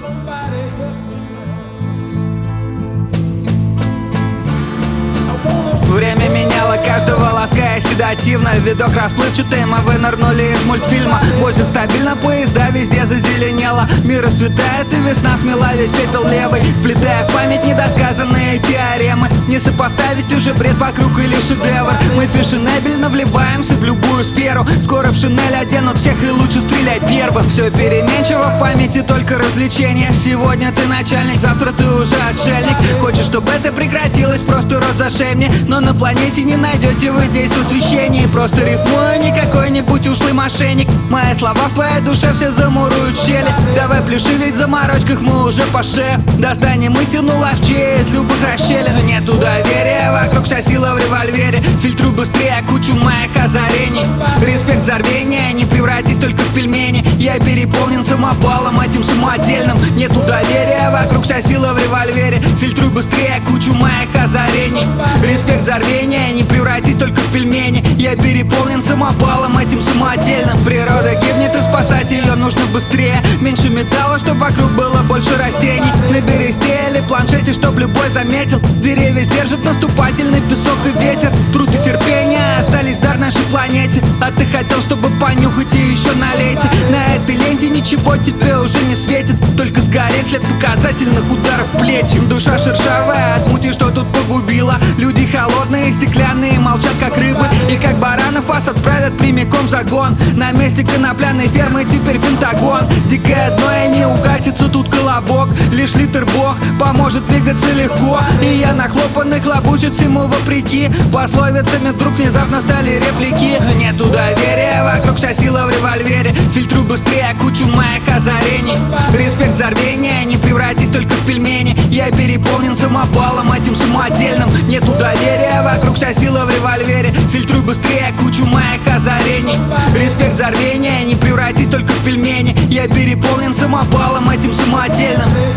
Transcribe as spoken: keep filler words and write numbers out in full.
Время меняло каждого, лаская седативно. Видок расплывчатый, мы вынырнули из мультфильма. Возят стабильно поезда, везде зазеленело. Мир расцветает и весна смела весь пепел левый, вплетая в память недосказанные теоремы. Не сопоставить уже бред вокруг или шедевр. Мы фешенебельно вливаемся в любую сферу. Скоро в шинель оденут всех и лучше стреляй первым. Все переменчиво, в памяти только развлечения. Сегодня ты начальник, завтра ты уже отшельник. Хочешь, чтобы это прекратилось, просто рот зашей мне. Но на планете не найдете вы действо священий. Просто рифмую, не какой-нибудь ушлый мошенник. Мои слова в твоей душе все замуруют щели. Давай пляши, ведь в заморочках мы уже по шее. Достанем истину ловчее из любых расщелин. Нету доверия, вокруг вся сила в револьвере. Фильтруй быстрее кучу моих озарений. Респект за рвение, не превратись только в пельмени. Я переполнен самопалом этим самодельным. Нету доверия, вокруг вся сила в револьвере. Фильтруй быстрее кучу моих озарений. Респект за рвение, не превратись только в пельмени. Я переполнен самопалом этим самодельным. Природа гибнет, и спасать ее нужно быстрее. Меньше металла, чтоб вокруг было больше растений. На бересте или планшете, чтоб любой заметил. Деревья сдержат наступательный песок и ветер. Труд и терпение остались дар нашей планете. А ты хотел, чтобы понюхать и еще налейте. На этой ленте ничего тебе уже не светит. Только сгореть след показательных ударов плетью. Душа шершавая от мути, что тут погубила. Люди холодные, стеклянные, молчат как рыбы. И как баранов вас отправят прямиком в загон. На месте конопляной фермы теперь Пентагон. Дикое дно и не укатится тут колобок. Лишь литр бог поможет двигаться легко. И я нахлопанный хлопочет всему вопреки. Пословицами вдруг внезапно стали реплики. Нету доверия, вокруг вся сила в револьвере. Фильтруй быстрее кучу моих озарений. Респект за рвение, не превратись только в пельмени. Я переполнен самопалом этим самодельным. Нету доверия, вокруг вся сила в револьвере. Фильтруй быстрее кучу моих озарений. Респект за рвение, не превратись только в пельмени. Я переполнен самопалом этим самодельным.